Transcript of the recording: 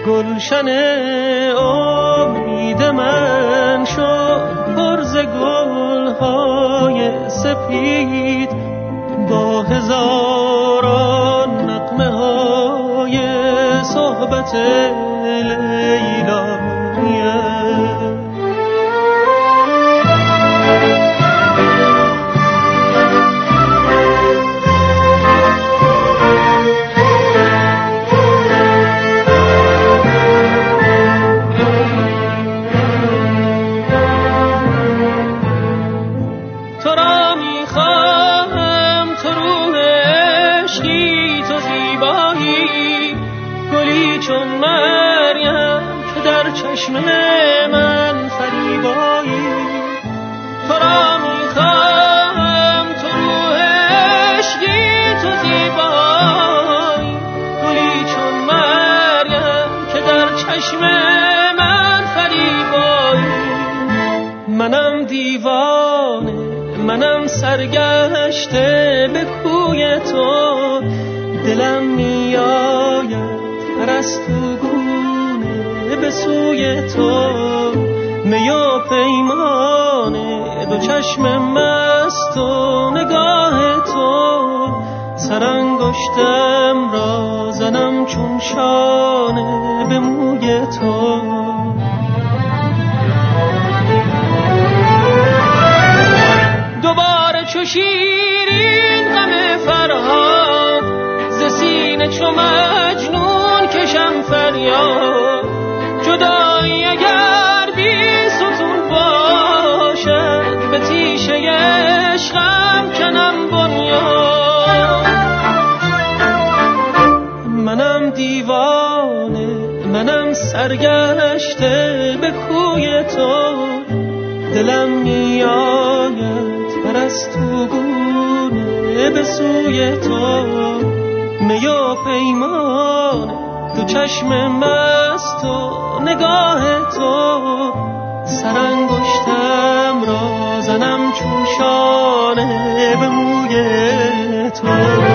گلشن امید من شد پر ز گل‌های سپید، با هزاران نغمه های صحبت لیلا. چشم من فریبایی، تو را میخواهم، تو روح عشقی، تو زیبایی، گلی چون مریم که در چشم من فریبایی. منم دیوانه، منم سرگشته به کوی تو، دلم میآید پرستوگونه به سوی تو. می و پیمان دو چشم مست و نگاه تو، سرانگشتم را زنم چون شانه به موی تو. دوباره چو شیرین غم فرهاد، ز سینه چو مجنون کشم فریاد. جدایی اگر بی ستون باشد، به تیشه عشقم کنم بنیاد. منم دیوانه، منم سرگشته به کوی تو، دلم میآید پرستوگونه به سوی تو. می و پیمان دو چشم مست و نگاه تو، سرانگشتم را زنم چون شانه به موی تو.